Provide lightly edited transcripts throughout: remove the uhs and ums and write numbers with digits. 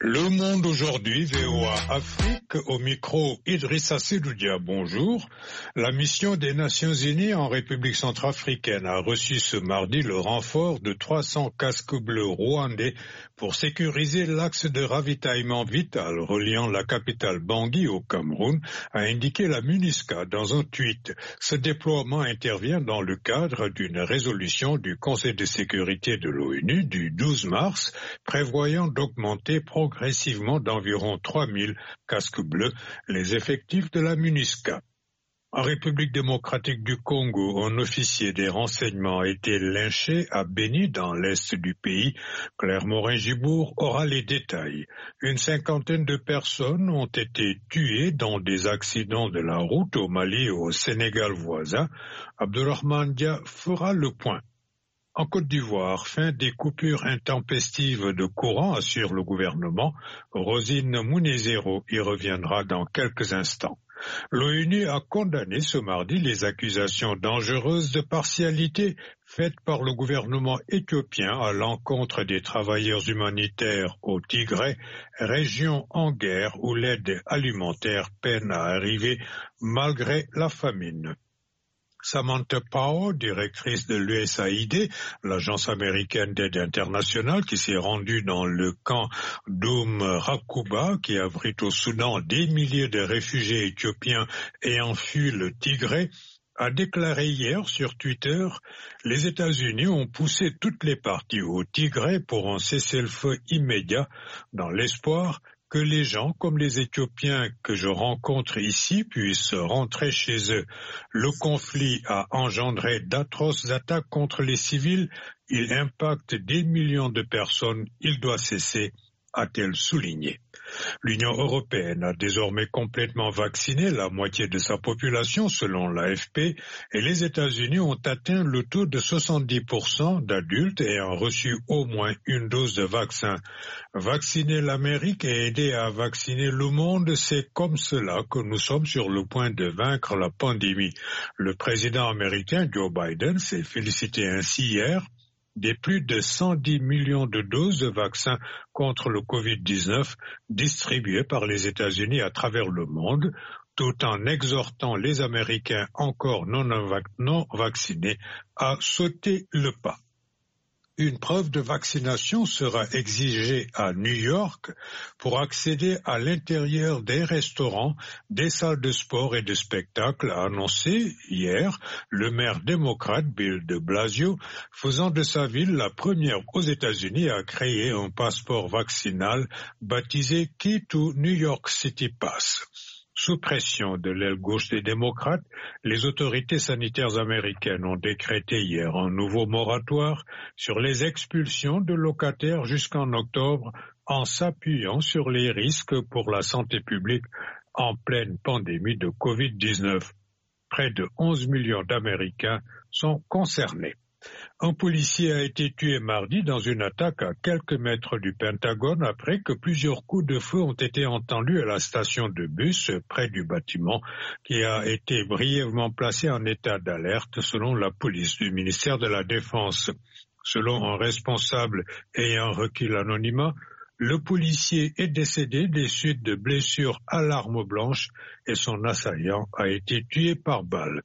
Le Monde aujourd'hui, VOA Afrique, au micro Idrissa Sedoudia, bonjour. La mission des Nations Unies en République centrafricaine a reçu ce mardi le renfort de 300 casques bleus rwandais pour sécuriser l'axe de ravitaillement vital reliant la capitale Bangui au Cameroun, a indiqué la MINUSCA dans un tweet. Ce déploiement intervient dans le cadre d'une résolution du Conseil de sécurité de l'ONU du 12 mars, prévoyant d'augmenter progressivement d'environ 3000 casques bleus les effectifs de la MINUSCA. En République démocratique du Congo, un officier des renseignements a été lynché à Béni dans l'est du pays. Claire Morin-Gibour aura les détails. Une cinquantaine de personnes ont été tuées dans des accidents de la route au Mali et au Sénégal voisin. Abdourahmane Dia fera le point. En Côte d'Ivoire, fin des coupures intempestives de courant, assure le gouvernement. Rosine Mounezero y reviendra dans quelques instants. L'ONU a condamné ce mardi les accusations dangereuses de partialité faites par le gouvernement éthiopien à l'encontre des travailleurs humanitaires au Tigré, région en guerre où l'aide alimentaire peine à arriver malgré la famine. Samantha Power, directrice de l'USAID, l'agence américaine d'aide internationale, qui s'est rendue dans le camp d'Oum-Rakuba, qui abrite au Soudan des milliers de réfugiés éthiopiens ayant fui le Tigré, a déclaré hier sur Twitter « Les États-Unis ont poussé toutes les parties au Tigré pour un cessez-le-feu immédiat dans l'espoir que les gens comme les Éthiopiens que je rencontre ici puissent rentrer chez eux. Le conflit a engendré d'atroces attaques contre les civils. Il impacte des millions de personnes. Il doit cesser », a-t-elle souligné. L'Union européenne a désormais complètement vacciné la moitié de sa population selon l'AFP et les États-Unis ont atteint le taux de 70% d'adultes ayant reçu au moins une dose de vaccin. Vacciner l'Amérique et aider à vacciner le monde, c'est comme cela que nous sommes sur le point de vaincre la pandémie. Le président américain Joe Biden s'est félicité ainsi hier des plus de 110 millions de doses de vaccins contre le Covid-19 distribuées par les États-Unis à travers le monde, tout en exhortant les Américains encore non vaccinés à sauter le pas. Une preuve de vaccination sera exigée à New York pour accéder à l'intérieur des restaurants, des salles de sport et de spectacle, a annoncé hier le maire démocrate Bill de Blasio, faisant de sa ville la première aux États-Unis à créer un passeport vaccinal baptisé Key to New York City Pass. Sous pression de l'aile gauche des démocrates, les autorités sanitaires américaines ont décrété hier un nouveau moratoire sur les expulsions de locataires jusqu'en octobre en s'appuyant sur les risques pour la santé publique en pleine pandémie de Covid-19. Près de 11 millions d'Américains sont concernés. Un policier a été tué mardi dans une attaque à quelques mètres du Pentagone après que plusieurs coups de feu ont été entendus à la station de bus près du bâtiment qui a été brièvement placé en état d'alerte selon la police du ministère de la Défense. Selon un responsable ayant requis l'anonymat, le policier est décédé des suites de blessures à l'arme blanche et son assaillant a été tué par balle.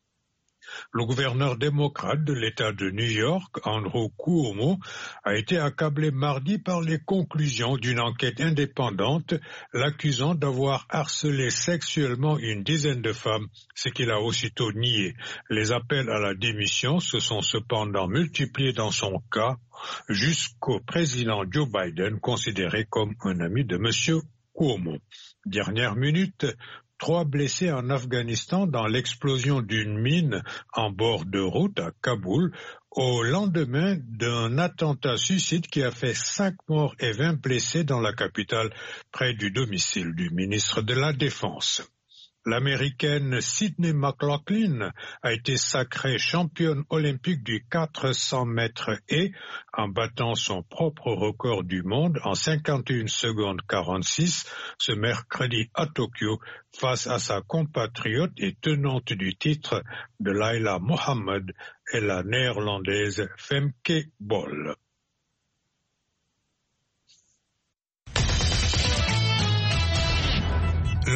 Le gouverneur démocrate de l'État de New York, Andrew Cuomo, a été accablé mardi par les conclusions d'une enquête indépendante l'accusant d'avoir harcelé sexuellement une dizaine de femmes, ce qu'il a aussitôt nié. Les appels à la démission se sont cependant multipliés dans son cas jusqu'au président Joe Biden, considéré comme un ami de M. Cuomo. Dernière minute, 3 blessés en Afghanistan dans l'explosion d'une mine en bord de route à Kaboul au lendemain d'un attentat suicide qui a fait 5 morts et 20 blessés dans la capitale près du domicile du ministre de la Défense. L'Américaine Sydney McLaughlin a été sacrée championne olympique du 400 mètres haies en battant son propre record du monde en 51 secondes 46 ce mercredi à Tokyo face à sa compatriote et tenante du titre de Laila Mohammed et la néerlandaise Femke Bol.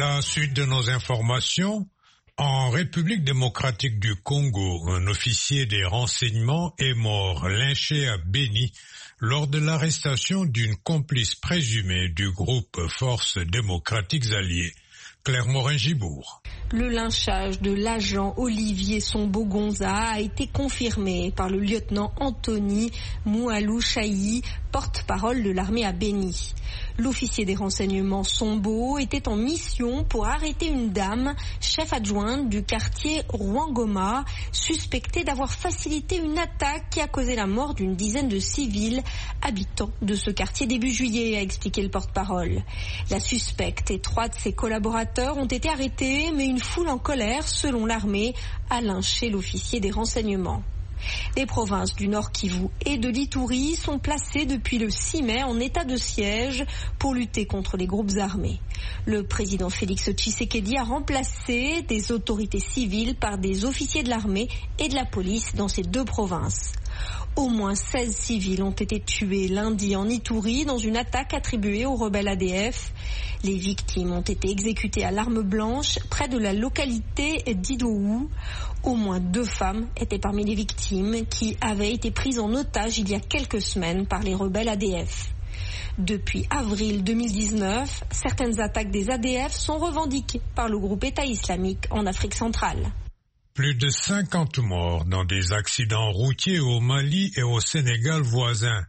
À la suite de nos informations, en République démocratique du Congo, un officier des renseignements est mort, lynché à Béni, lors de l'arrestation d'une complice présumée du groupe Forces démocratiques alliées. Claire Morin-Gibourg. Le lynchage de l'agent Olivier Sombo-Gonza a été confirmé par le lieutenant Anthony Moualou Chaï, porte-parole de l'armée à Béni. L'officier des renseignements Sombo était en mission pour arrêter une dame, chef adjointe du quartier Rwangoma, suspectée d'avoir facilité une attaque qui a causé la mort d'une dizaine de civils habitants de ce quartier début juillet, a expliqué le porte-parole. La suspecte et 3 de ses collaborateurs ont été arrêtés, mais une foule en colère, selon l'armée, a lynché l'officier des renseignements. Les provinces du Nord Kivu et de l'Ituri sont placées depuis le 6 mai en état de siège pour lutter contre les groupes armés. Le président Félix Tshisekedi a remplacé des autorités civiles par des officiers de l'armée et de la police dans ces 2 provinces. Au moins 16 civils ont été tués lundi en Ituri dans une attaque attribuée aux rebelles ADF. Les victimes ont été exécutées à l'arme blanche près de la localité d'Idoou. Au moins 2 femmes étaient parmi les victimes qui avaient été prises en otage il y a quelques semaines par les rebelles ADF. Depuis avril 2019, certaines attaques des ADF sont revendiquées par le groupe État islamique en Afrique centrale. Plus de 50 morts dans des accidents routiers au Mali et au Sénégal voisins.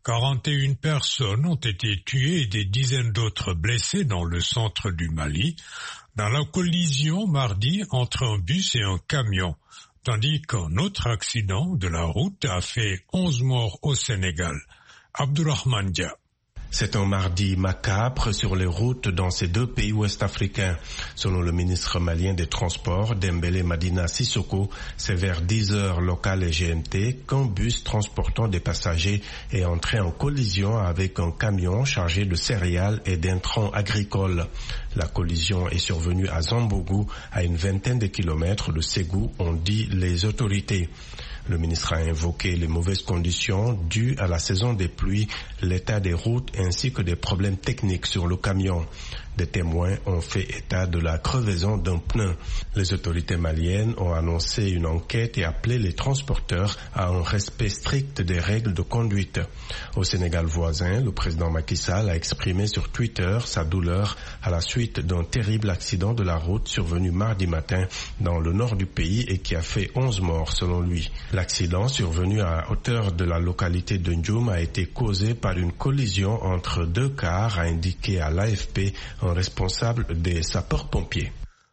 41 personnes ont été tuées et des dizaines d'autres blessées dans le centre du Mali, dans la collision mardi entre un bus et un camion, tandis qu'un autre accident de la route a fait 11 morts au Sénégal. Abdourahmane Dia. C'est un mardi macabre sur les routes dans ces 2 pays ouest-africains. Selon le ministre malien des Transports, Dembélé Madina Sissoko, c'est vers 10 heures locales et GMT qu'un bus transportant des passagers est entré en collision avec un camion chargé de céréales et d'intrants agricoles. La collision est survenue à Zambougou, à une vingtaine de kilomètres de Ségou, ont dit les autorités. Le ministre a invoqué les mauvaises conditions dues à la saison des pluies, l'état des routes ainsi que des problèmes techniques sur le camion. Des témoins ont fait état de la crevaison d'un pneu. Les autorités maliennes ont annoncé une enquête et appelé les transporteurs à un respect strict des règles de conduite. Au Sénégal voisin, le président Macky Sall a exprimé sur Twitter sa douleur à la suite d'un terrible accident de la route survenu mardi matin dans le nord du pays et qui a fait 11 morts selon lui. L'accident survenu à hauteur de la localité de Ndioum a été causé par une collision entre 2 cars, a indiqué à l'AFP un responsable des sapeurs-pompiers.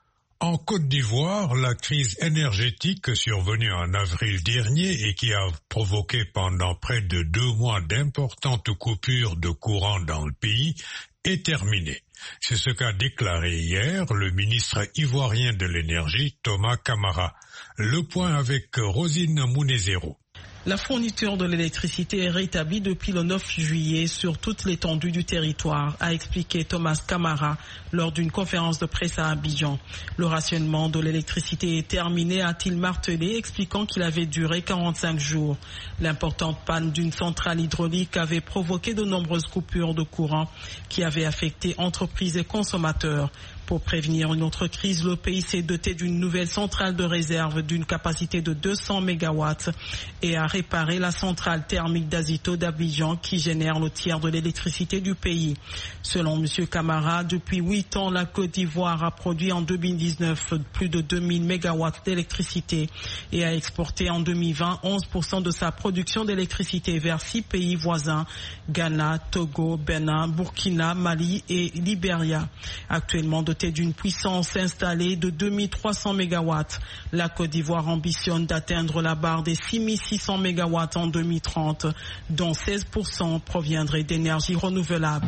En Côte d'Ivoire, la crise énergétique survenue en avril dernier et qui a provoqué pendant près de 2 mois d'importantes coupures de courant dans le pays est terminée. C'est ce qu'a déclaré hier le ministre ivoirien de l'énergie, Thomas Camara. Le point avec Rosine Mounezero. La fourniture de l'électricité est rétablie depuis le 9 juillet sur toute l'étendue du territoire, a expliqué Thomas Camara lors d'une conférence de presse à Abidjan. Le rationnement de l'électricité est terminé, a-t-il martelé, expliquant qu'il avait duré 45 jours. L'importante panne d'une centrale hydraulique avait provoqué de nombreuses coupures de courant qui avaient affecté entreprises et consommateurs. Pour prévenir une autre crise, le pays s'est doté d'une nouvelle centrale de réserve d'une capacité de 200 MW et a réparé la centrale thermique d'Azito d'Abidjan qui génère le tiers de l'électricité du pays. Selon M. Camara, depuis 8 ans, la Côte d'Ivoire a produit en 2019 plus de 2000 MW d'électricité et a exporté en 2020 11% de sa production d'électricité vers 6 pays voisins, Ghana, Togo, Bénin, Burkina, Mali et Libéria. Actuellement dotée d'une puissance installée de 2300 MW, la Côte d'Ivoire ambitionne d'atteindre la barre des 6600 MW en 2030, dont 16% proviendraient d'énergie renouvelable.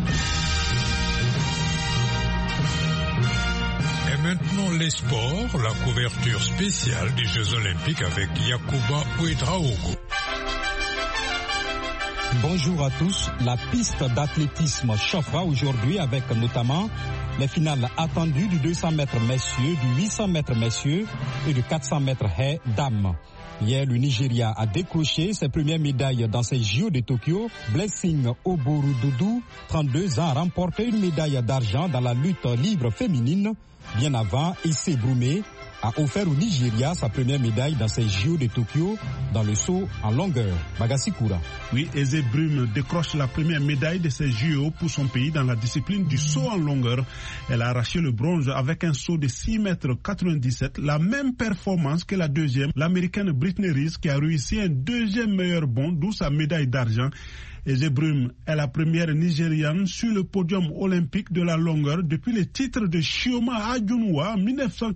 Et maintenant les sports, la couverture spéciale des Jeux Olympiques avec Yacouba Ouedraogo. Bonjour à tous. La piste d'athlétisme chauffera aujourd'hui avec notamment les finales attendues du 200 mètres messieurs, du 800 mètres messieurs et du 400 mètres haies dames. Hier, le Nigeria a décroché ses premières médailles dans ces JO de Tokyo. Blessing Oborududu, 32 ans, a remporté une médaille d'argent dans la lutte libre féminine. Bien avant, Issé Broumé a offert au Nigeria sa première médaille dans ces JO de Tokyo dans le saut en longueur. Bagassi Koura. Oui, Eze Brume décroche la première médaille de ces JO pour son pays dans la discipline du saut en longueur. Elle a arraché le bronze avec un saut de 6,97 m, la même performance que la deuxième, l'américaine Brittney Reese, qui a réussi un deuxième meilleur bond, d'où sa médaille d'argent. Eze Brume est la première Nigériane sur le podium olympique de la longueur depuis le titre de Chioma Ajunwa en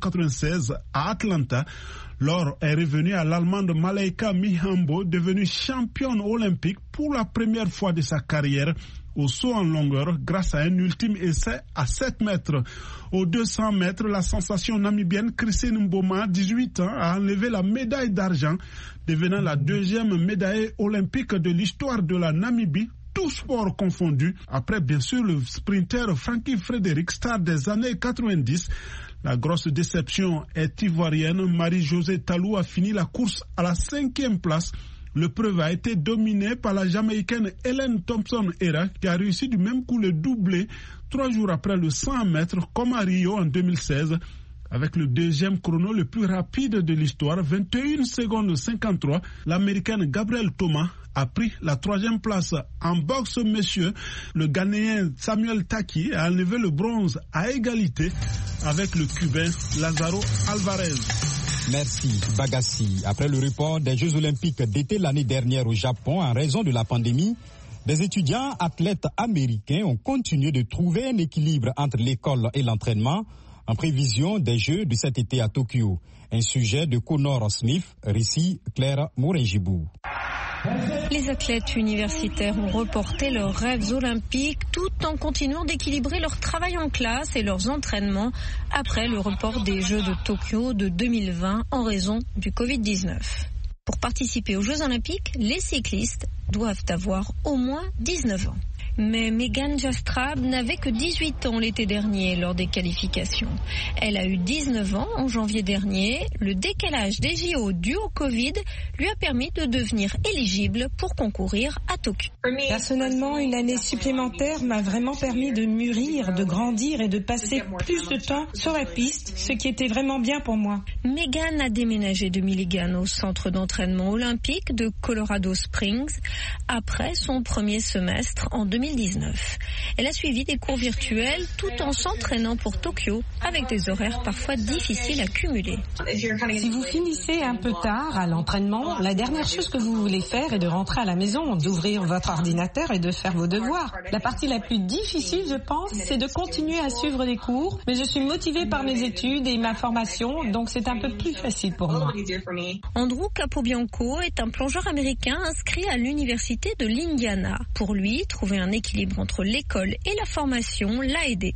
1996 à Atlanta. L'or est revenu à l'Allemande Malaika Mihambo, devenue championne olympique pour la première fois de sa carrière au saut en longueur grâce à un ultime essai à 7 mètres. Aux 200 mètres, la sensation namibienne Christine Mboma, 18 ans, a enlevé la médaille d'argent, devenant la deuxième médaille olympique de l'histoire de la Namibie, tous sports confondus, après bien sûr le sprinter Frankie Frédéric, star des années 90. La grosse déception est ivoirienne. Marie-Josée Talou a fini la course à la 5e place. L'épreuve a été dominée par la Jamaïcaine Helen Thompson-Hera, qui a réussi du même coup le doublé 3 jours après le 100 mètres, comme à Rio en 2016. Avec le deuxième chrono le plus rapide de l'histoire, 21 secondes 53, l'américaine Gabrielle Thomas a pris la 3e place. En boxe, messieurs, le Ghanéen Samuel Taki a enlevé le bronze à égalité avec le Cubain Lázaro Alvarez. Merci Bagassi. Après le report des Jeux Olympiques d'été l'année dernière au Japon en raison de la pandémie, des étudiants athlètes américains ont continué de trouver un équilibre entre l'école et l'entraînement en prévision des Jeux de cet été à Tokyo. Un sujet de Connor Smith, récit Claire Mourengibou. Les athlètes universitaires ont reporté leurs rêves olympiques tout en continuant d'équilibrer leur travail en classe et leurs entraînements après le report des Jeux de Tokyo de 2020 en raison du Covid-19. Pour participer aux Jeux olympiques, les cyclistes doivent avoir au moins 19 ans. Mais Megan Jastrab n'avait que 18 ans l'été dernier lors des qualifications. Elle a eu 19 ans en janvier dernier. Le décalage des JO dû au Covid lui a permis de devenir éligible pour concourir à Tokyo. Personnellement, une année supplémentaire m'a vraiment permis de mûrir, de grandir et de passer plus de temps sur la piste, ce qui était vraiment bien pour moi. Megan a déménagé de Milligan au centre d'entraînement olympique de Colorado Springs après son premier semestre en 2019. Elle a suivi des cours virtuels tout en s'entraînant pour Tokyo avec des horaires parfois difficiles à cumuler. Si vous finissez un peu tard à l'entraînement, la dernière chose que vous voulez faire est de rentrer à la maison, d'ouvrir votre ordinateur et de faire vos devoirs. La partie la plus difficile, je pense, c'est de continuer à suivre les cours, mais je suis motivée par mes études et ma formation, donc c'est un peu plus facile pour moi. Andrew Capobianco est un plongeur américain inscrit à l'université de l'Indiana. Pour lui, trouver un équilibre entre l'école et la formation l'a aidé.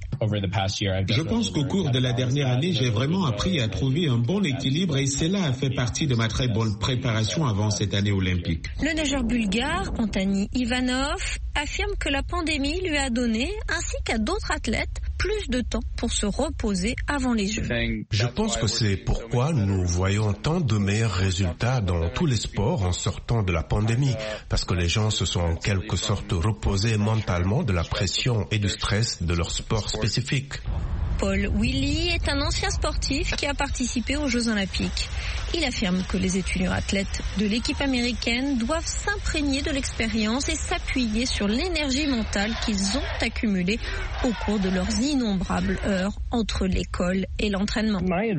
Je pense qu'au cours de la dernière année, j'ai vraiment appris à trouver un bon équilibre et cela a fait partie de ma très bonne préparation avant cette année olympique. Le nageur bulgare, Antani Ivanov, affirme que la pandémie lui a donné, ainsi qu'à d'autres athlètes, plus de temps pour se reposer avant les Jeux. Je pense que c'est pourquoi nous voyons tant de meilleurs résultats dans tous les sports en sortant de la pandémie, parce que les gens se sont en quelque sorte reposés mentalement de la pression et du stress de leur sport spécifique. Paul Willy est un ancien sportif qui a participé aux Jeux Olympiques. Il affirme que les étudiants athlètes de l'équipe américaine doivent s'imprégner de l'expérience et s'appuyer sur l'énergie mentale qu'ils ont accumulée au cours de leurs innombrables heures entre l'école et l'entraînement.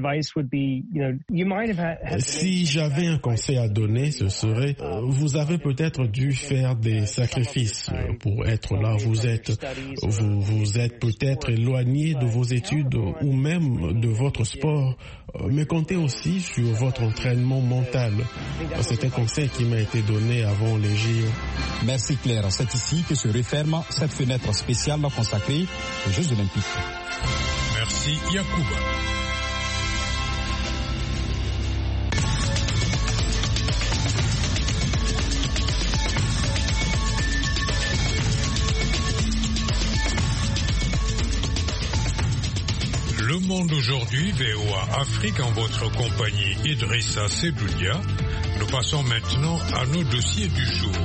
Si j'avais un conseil à donner, ce serait vous avez peut-être dû faire des sacrifices pour être là où vous êtes. Vous êtes peut-être éloigné de vos études ou même de votre sport, mais comptez aussi sur votre entraînement mental. C'est un conseil qui m'a été donné avant les JO. Merci Claire. C'est ici que se referme cette fenêtre spéciale consacrée aux Jeux Olympiques. Merci Yacouba. Le Monde aujourd'hui, VOA Afrique, en votre compagnie Idrissa Sedoudia. Nous passons maintenant à nos dossiers du jour.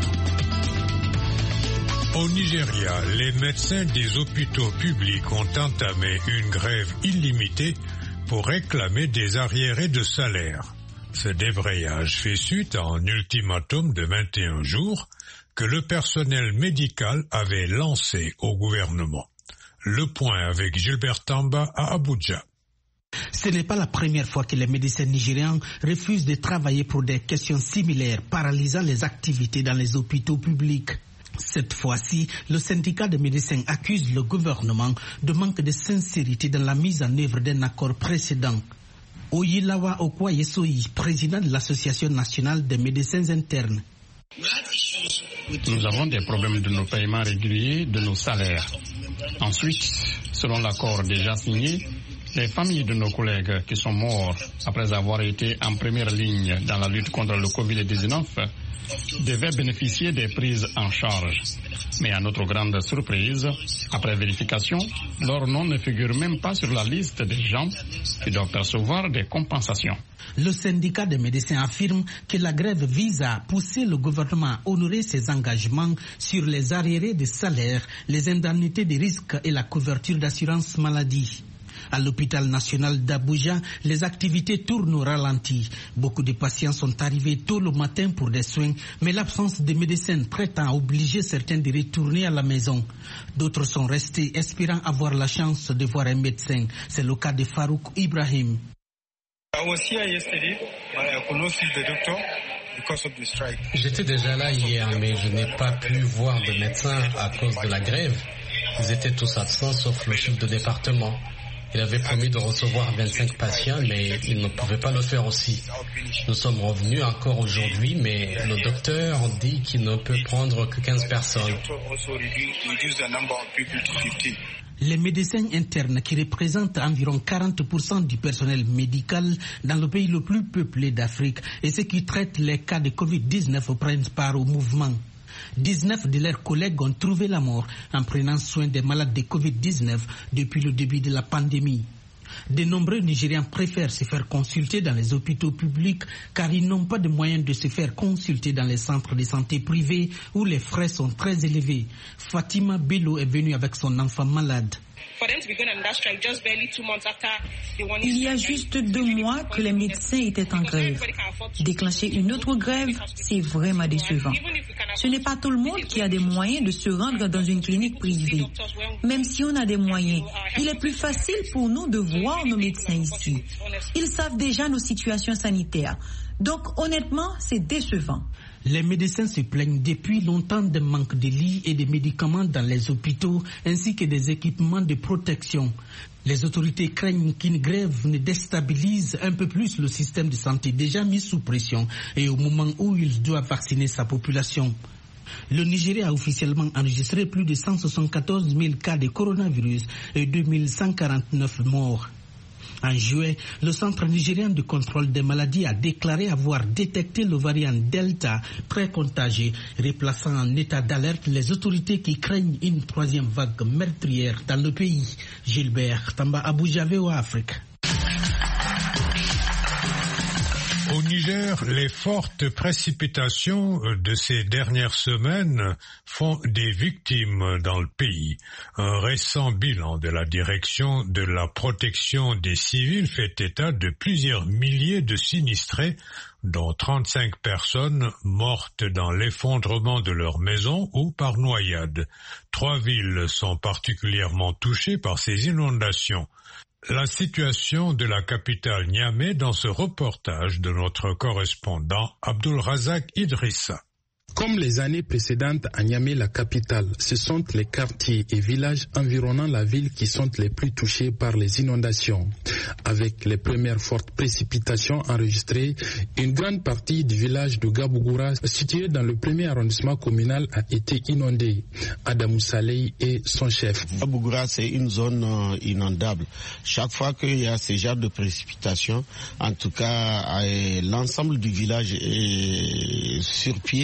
Au Nigeria, les médecins des hôpitaux publics ont entamé une grève illimitée pour réclamer des arriérés de salaire. Ce débrayage fait suite à un ultimatum de 21 jours que le personnel médical avait lancé au gouvernement. Le point avec Gilbert Tamba à Abuja. Ce n'est pas la première fois que les médecins nigérians refusent de travailler pour des questions similaires, paralysant les activités dans les hôpitaux publics. Cette fois-ci, le syndicat des médecins accuse le gouvernement de manque de sincérité dans la mise en œuvre d'un accord précédent. Oyilawa Okwayesoyi, président de l'Association nationale des médecins internes. Nous avons des problèmes de nos paiements réguliers, de nos salaires. Ensuite, selon l'accord déjà signé, les familles de nos collègues qui sont morts après avoir été en première ligne dans la lutte contre le Covid-19 devaient bénéficier des prises en charge. Mais à notre grande surprise, après vérification, leur nom ne figure même pas sur la liste des gens qui doivent percevoir des compensations. Le syndicat des médecins affirme que la grève vise à pousser le gouvernement à honorer ses engagements sur les arriérés de salaire, les indemnités de risque et la couverture d'assurance maladie. À l'hôpital national d'Abuja, les activités tournent au ralenti. Beaucoup de patients sont arrivés tôt le matin pour des soins, mais l'absence de médecins traitant a obligé certains de retourner à la maison. D'autres sont restés espérant avoir la chance de voir un médecin. C'est le cas de Farouk Ibrahim. J'étais déjà là hier, mais je n'ai pas pu voir de médecin à cause de la grève. Ils étaient tous absents sauf le chef de département. Il avait promis de recevoir 25 patients, mais il ne pouvait pas le faire aussi. Nous sommes revenus encore aujourd'hui, mais le docteur dit qu'il ne peut prendre que 15 personnes. Les médecins internes, qui représentent environ 40% du personnel médical dans le pays le plus peuplé d'Afrique, et ceux qui traitent les cas de Covid-19 prennent part au mouvement. 19 de leurs collègues ont trouvé la mort en prenant soin des malades de Covid-19 depuis le début de la pandémie. De nombreux Nigériens préfèrent se faire consulter dans les hôpitaux publics car ils n'ont pas de moyens de se faire consulter dans les centres de santé privés où les frais sont très élevés. Fatima Bello est venue avec son enfant malade. Il y a juste 2 mois que les médecins étaient en grève. Déclencher une autre grève, c'est vraiment décevant. Ce n'est pas tout le monde qui a des moyens de se rendre dans une clinique privée. Même si on a des moyens, il est plus facile pour nous de voir nos médecins ici. Ils savent déjà nos situations sanitaires. Donc honnêtement, c'est décevant. Les médecins se plaignent depuis longtemps d'un manque de lits et de médicaments dans les hôpitaux ainsi que des équipements de protection. Les autorités craignent qu'une grève ne déstabilise un peu plus le système de santé déjà mis sous pression et au moment où il doit vacciner sa population. Le Nigeria a officiellement enregistré plus de 174 000 cas de coronavirus et 2149 morts. En juillet, le Centre nigérien de contrôle des maladies a déclaré avoir détecté le variant Delta très contagieux, replaçant en état d'alerte les autorités qui craignent une 3e vague meurtrière dans le pays. Gilbert Tamba, Abuja, VOA Afrique. Au Niger, les fortes précipitations de ces dernières semaines font des victimes dans le pays. Un récent bilan de la direction de la protection des civils fait état de plusieurs milliers de sinistrés, dont 35 personnes mortes dans l'effondrement de leur maison ou par noyade. 3 villes sont particulièrement touchées par ces inondations. La situation de la capitale Niamey dans ce reportage de notre correspondant Abdul Razak Idrissa. Comme les années précédentes à Niamey, la capitale, ce sont les quartiers et villages environnant la ville qui sont les plus touchés par les inondations. Avec les premières fortes précipitations enregistrées, une grande partie du village de Gabougoura, situé dans le 1er arrondissement communal, a été inondé. Adamou Saleh est son chef. Gabougoura, c'est une zone inondable. Chaque fois qu'il y a ce genre de précipitations, en tout cas, l'ensemble du village est sur pied.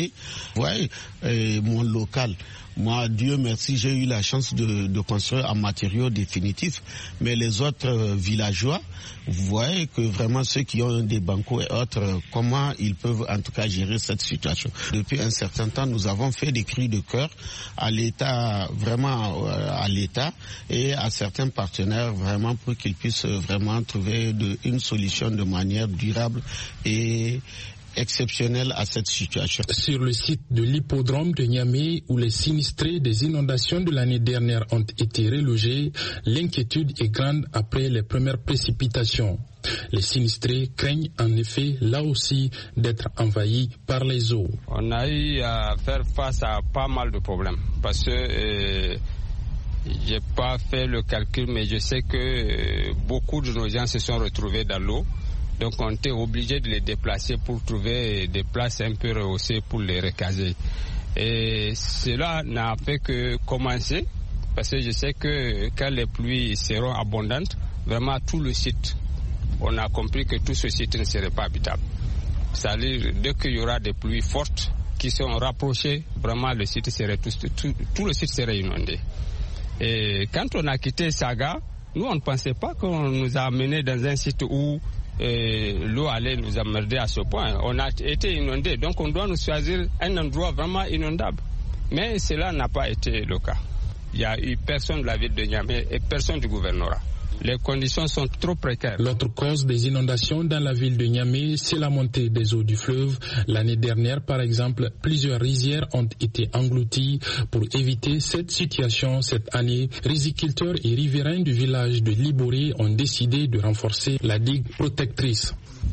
Ouais, mon local. Moi, Dieu merci, j'ai eu la chance de construire en matériaux définitifs. Mais les autres villageois, vous voyez que vraiment ceux qui ont des bancos et autres, comment ils peuvent en tout cas gérer cette situation. Depuis un certain temps, nous avons fait des cris de cœur à l'État, vraiment à l'État et à certains partenaires vraiment pour qu'ils puissent vraiment trouver une solution de manière durable et exceptionnelle à cette situation. Sur le site de l'hippodrome de Niamey, où les sinistrés des inondations de l'année dernière ont été relogés, l'inquiétude est grande après les premières précipitations. Les sinistrés craignent en effet, là aussi, d'être envahis par les eaux. On a eu à faire face à pas mal de problèmes, parce que j'ai pas fait le calcul, mais je sais que beaucoup de nos gens se sont retrouvés dans l'eau. Donc on était obligé de les déplacer pour trouver des places un peu rehaussées pour les recaser. Et cela n'a fait que commencer, parce que je sais que quand les pluies seront abondantes, vraiment tout le site, on a compris que tout ce site ne serait pas habitable. C'est-à-dire, dès qu'il y aura des pluies fortes qui seront rapprochées, vraiment le site serait tout le site serait inondé. Et quand on a quitté Saga, nous on ne pensait pas qu'on nous a amenés dans un site où l'eau allait nous emmerder à ce point. On a été inondés, donc on doit nous choisir un endroit vraiment inondable. Mais cela n'a pas été le cas. Il n'y a eu personne de la ville de Niamey et personne du gouvernorat. Les conditions sont trop précaires. L'autre cause des inondations dans la ville de Niamey, c'est la montée des eaux du fleuve. L'année dernière, par exemple, plusieurs rizières ont été englouties. Pour éviter cette situation, cette année, riziculteurs et riverains du village de Liboré ont décidé de renforcer la digue protectrice.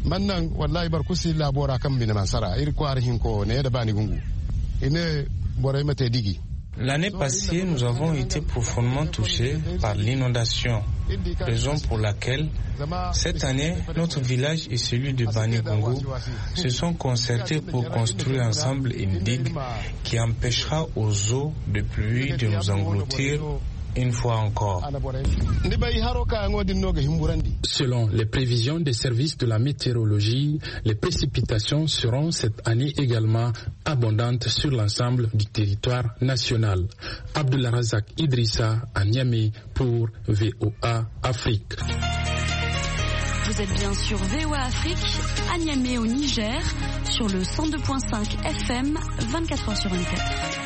L'année passée, nous avons été profondément touchés par l'inondation, raison pour laquelle, cette année, notre village et celui de Bani-Gungu se sont concertés pour construire ensemble une digue qui empêchera aux eaux de pluie de nous engloutir une fois encore. Selon les prévisions des services de la météorologie, les précipitations seront cette année également abondantes sur l'ensemble du territoire national. Abdullah Razak Idrissa à Niamey pour VOA Afrique. Vous êtes bien sur VOA Afrique, à Niamey au Niger, sur le 102.5 FM, 24 heures sur 24.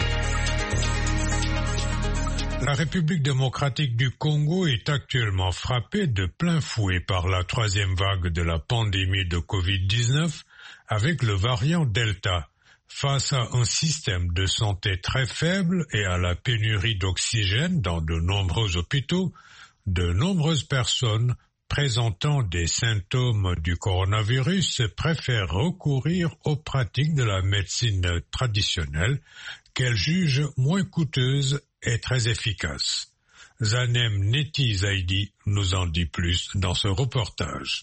La République démocratique du Congo est actuellement frappée de plein fouet par la troisième vague de la pandémie de Covid-19 avec le variant Delta. Face à un système de santé très faible et à la pénurie d'oxygène dans de nombreux hôpitaux, de nombreuses personnes présentant des symptômes du coronavirus préfèrent recourir aux pratiques de la médecine traditionnelle qu'elles jugent moins coûteuses et très efficaces. Zanem Neti Zaidi nous en dit plus dans ce reportage.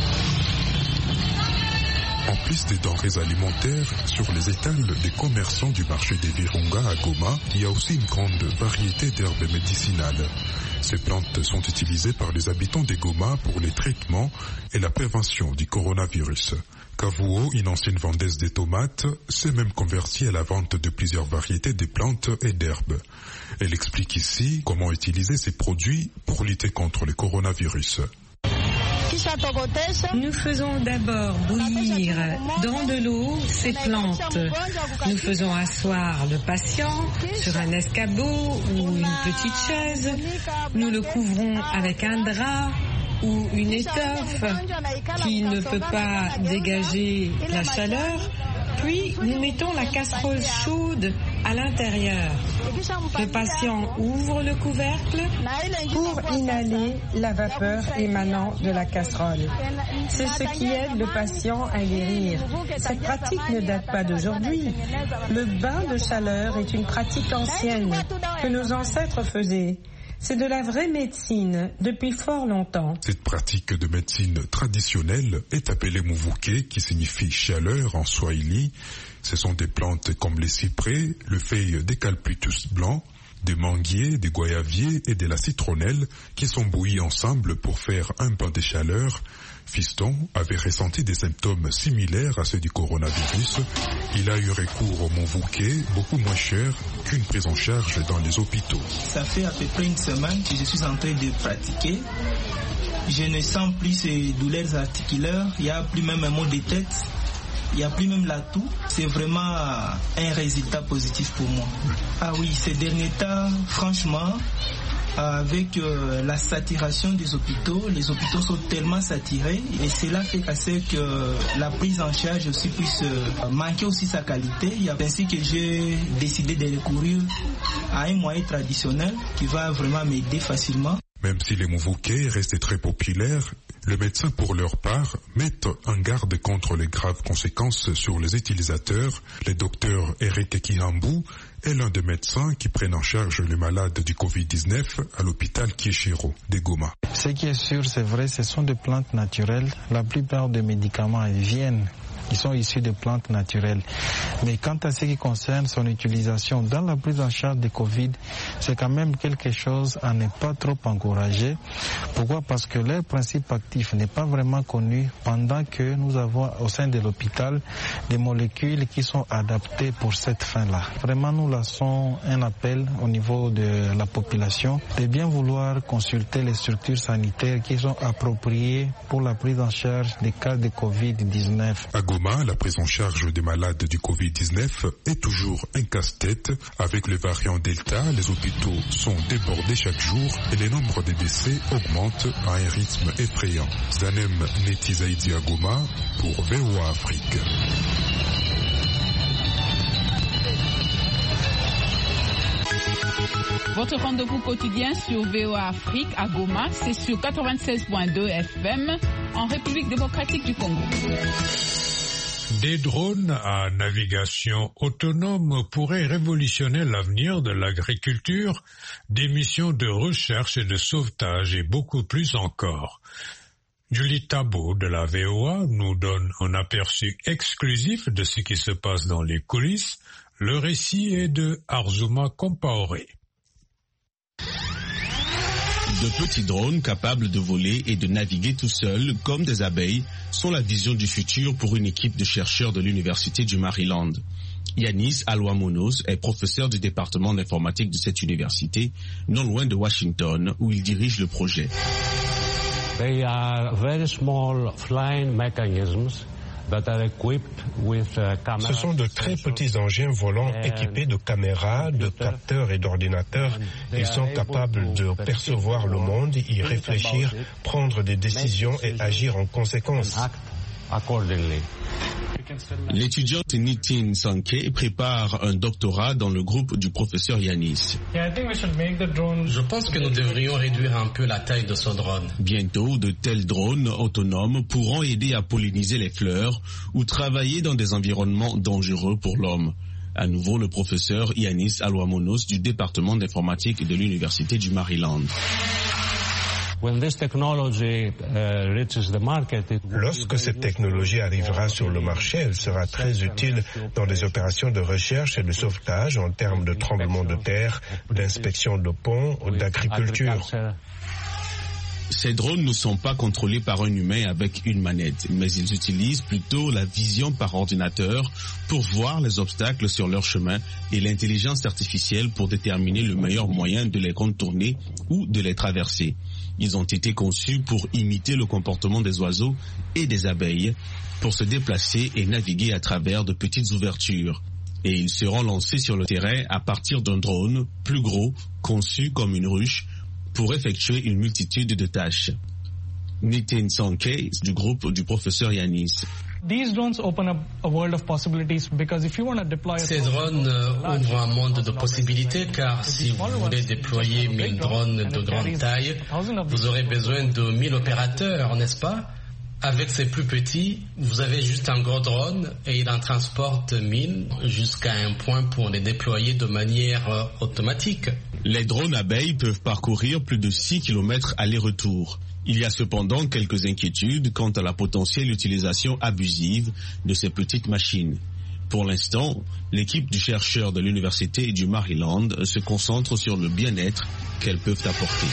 En plus des denrées alimentaires, sur les étals des commerçants du marché des Virunga à Goma, il y a aussi une grande variété d'herbes médicinales. Ces plantes sont utilisées par les habitants des Goma pour les traitements et la prévention du coronavirus. Kavuo, une ancienne vendeuse des tomates, s'est même convertie à la vente de plusieurs variétés de plantes et d'herbes. Elle explique ici comment utiliser ces produits pour lutter contre le coronavirus. Nous faisons d'abord bouillir dans de l'eau ces plantes. Nous faisons asseoir le patient sur un escabeau ou une petite chaise. Nous le couvrons avec un drap ou une étoffe qui ne peut pas dégager la chaleur. Puis nous mettons la casserole chaude à l'intérieur. Le patient ouvre le couvercle pour inhaler la vapeur émanant de la casserole. C'est ce qui aide le patient à guérir. Cette pratique ne date pas d'aujourd'hui. Le bain de chaleur est une pratique ancienne que nos ancêtres faisaient. C'est de la vraie médecine depuis fort longtemps. Cette pratique de médecine traditionnelle est appelée Mvuke, qui signifie chaleur en swahili. Ce sont des plantes comme les cyprès, le feuille d'eucalyptus blanc, des manguiers, des goyaviers et de la citronnelle qui sont bouillis ensemble pour faire un bain de chaleur. Fiston avait ressenti des symptômes similaires à ceux du coronavirus. Il a eu recours au Monvouquet, beaucoup moins cher qu'une prise en charge dans les hôpitaux. Ça fait à peu près une semaine que je suis en train de pratiquer. Je ne sens plus ces douleurs articulaires, il n'y a plus même un mot de tête, il n'y a plus même la toux. C'est vraiment un résultat positif pour moi. Ah oui, ces derniers temps, franchement, avec la saturation des hôpitaux, les hôpitaux sont tellement saturés et cela fait que la prise en charge aussi puisse manquer aussi sa qualité. Il y a ainsi que j'ai décidé de recourir à un moyen traditionnel qui va vraiment m'aider facilement. Même si les Monvouquets restaient très populaires, les médecins pour leur part mettent en garde contre les graves conséquences sur les utilisateurs. Le docteur Eric Kihambou est l'un des médecins qui prennent en charge les malades du Covid-19 à l'hôpital Kieshiro de Goma. Ce qui est sûr, c'est vrai, ce sont des plantes naturelles. La plupart des médicaments ils sont issus de plantes naturelles. Mais quant à ce qui concerne son utilisation dans la prise en charge de Covid, c'est quand même quelque chose à ne pas trop encourager. Pourquoi? Parce que leur principe actif n'est pas vraiment connu, pendant que nous avons au sein de l'hôpital des molécules qui sont adaptées pour cette fin-là. Vraiment, nous lançons un appel au niveau de la population de bien vouloir consulter les structures sanitaires qui sont appropriées pour la prise en charge des cas de Covid-19. À Goma, la prise en charge des malades du Covid-19 est toujours un casse-tête. Avec le variant Delta, les hôpitaux sont débordés chaque jour et le nombre de décès augmente à un rythme effrayant. Zanem Netizaidi à Goma pour VOA Afrique. Votre rendez-vous quotidien sur VOA Afrique à Goma, c'est sur 96.2 FM en République démocratique du Congo. Des drones à navigation autonome pourraient révolutionner l'avenir de l'agriculture, des missions de recherche et de sauvetage et beaucoup plus encore. Julie Tabo de la VOA nous donne un aperçu exclusif de ce qui se passe dans les coulisses. Le récit est de Arzuma Compaoré. De petits drones capables de voler et de naviguer tout seuls, comme des abeilles, sont la vision du futur pour une équipe de chercheurs de l'Université du Maryland. Yanis Alwamonos est professeur du département d'informatique de cette université, non loin de Washington, où il dirige le projet. They are very small flying mechanisms. Ce sont de très petits engins volants équipés de caméras, de capteurs et d'ordinateurs. Ils sont capables de percevoir le monde, y réfléchir, prendre des décisions et agir en conséquence. L'étudiante Nitin Sankey prépare un doctorat dans le groupe du professeur Yanis. Je pense que nous devrions réduire un peu la taille de ce drone. Bientôt, de tels drones autonomes pourront aider à polliniser les fleurs ou travailler dans des environnements dangereux pour l'homme. À nouveau, le professeur Yanis Alwamonos du département d'informatique de l'Université du Maryland. Lorsque cette technologie arrivera sur le marché, elle sera très utile dans des opérations de recherche et de sauvetage en termes de tremblement de terre, d'inspection de ponts ou d'agriculture. Ces drones ne sont pas contrôlés par un humain avec une manette, mais ils utilisent plutôt la vision par ordinateur pour voir les obstacles sur leur chemin et l'intelligence artificielle pour déterminer le meilleur moyen de les contourner ou de les traverser. Ils ont été conçus pour imiter le comportement des oiseaux et des abeilles, pour se déplacer et naviguer à travers de petites ouvertures. Et ils seront lancés sur le terrain à partir d'un drone plus gros, conçu comme une ruche, pour effectuer une multitude de tâches. Nitin Sankey du groupe du professeur Yanis. Ces drones ouvrent un monde de possibilités car si vous voulez déployer 1000 drones de grande taille, vous aurez besoin de 1000 opérateurs, n'est-ce pas? Avec ces plus petits, vous avez juste un gros drone et il en transporte 1000 jusqu'à un point pour les déployer de manière automatique. Les drones abeilles peuvent parcourir plus de 6 km aller-retour. Il y a cependant quelques inquiétudes quant à la potentielle utilisation abusive de ces petites machines. Pour l'instant, l'équipe du chercheur de l'Université du Maryland se concentre sur le bien-être qu'elles peuvent apporter.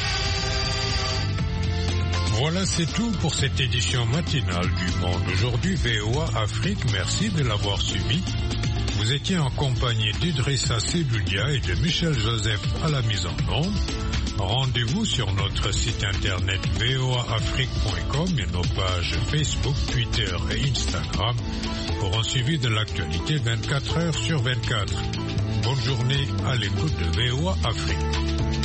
Voilà, c'est tout pour cette édition matinale du Monde Aujourd'hui VOA Afrique. Merci de l'avoir suivi. Vous étiez en compagnie d'Idrissa Sedoudia et de Michel Joseph à la mise en onde. Rendez-vous sur notre site internet voaafrique.com et nos pages Facebook, Twitter et Instagram pour un suivi de l'actualité 24 heures sur 24. Bonne journée à l'écoute de VOA Afrique.